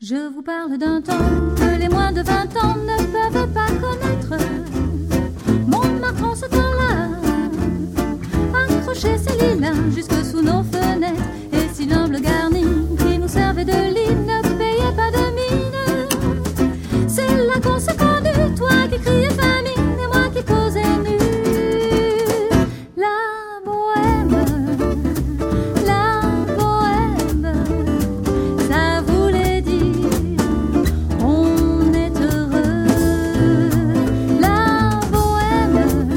Je vous parle d'un temps que les moins de 20 ans ne peuvent pas connaître. Montmartre en ce temps-là accrochait ses lilas jusque sous nos fenêtres. Et si l'humble garni qui nous servait de lit ne payait pas de mine, c'est là qu'on s'est connus, toi qui criais famine et moi qui posais nu. La bohème, ça voulait dire on est heureux. La bohème,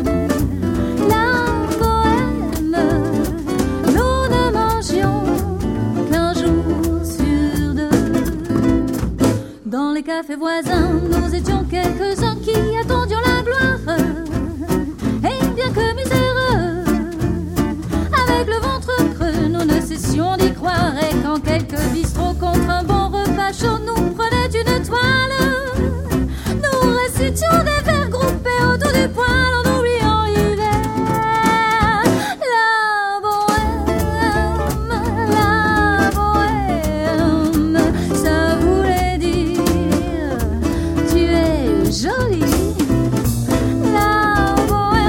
nous ne mangions qu'un jour sur deux. Dans les cafés voisins, nous étions quelques-uns qui attendions la gloire. Et bien que miséreux, avec le ventre creux, nous ne cessions d'y croire. Et quand quelques bistrots contre un bon repas chaud nous prenaient une toile, nous récitions des vers groupés autour du poêle en oubliant l'hiver. La bohème, ça voulait dire tu es jolie. La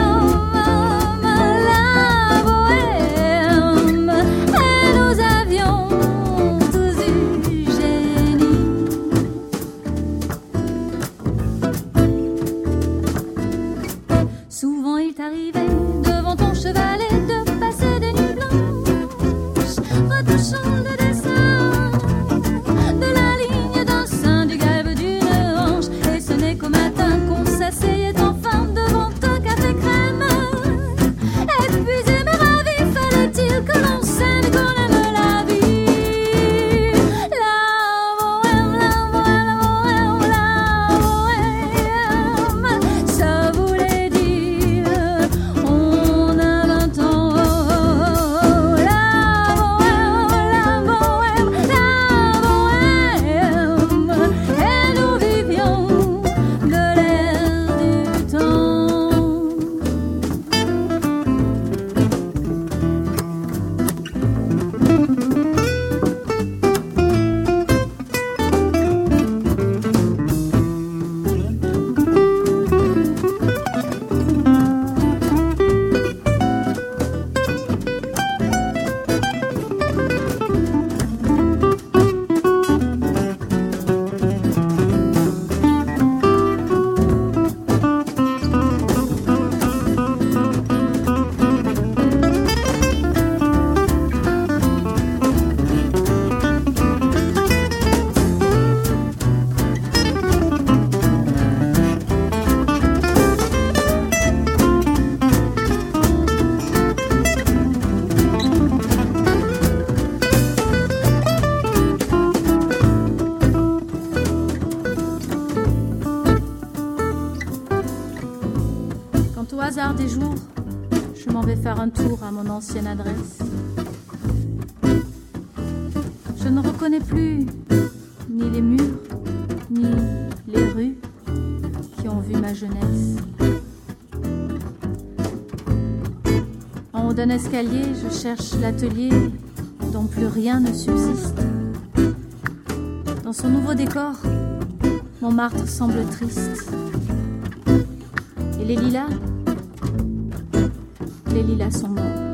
bohème, et nous avions tous du génie. Souvent il t'arrivait devant ton chevalet de passer des nuits blanches, retouchant le dessin de la ligne d'un sein, du galbe d'une hanche. Et ce n'est qu'au matin qu'on s'asseyait enfin devant un café crème. Épuisé mais ravi, fallait-il que l'on s'aime et qu'on aime la vie. La bohème, ça voulait dire on a 20 ans. La bohème, et nous vivions de l'air du temps. Quand au hasard des jours, je m'en vais faire un tour à mon ancienne adresse, je ne reconnais plus ni les murs, ni les rues qui ont vu ma jeunesse. En haut d'un escalier, je cherche l'atelier dont plus rien ne subsiste. Dans son nouveau décor, Montmartre semble triste. Et les lilas sont morts.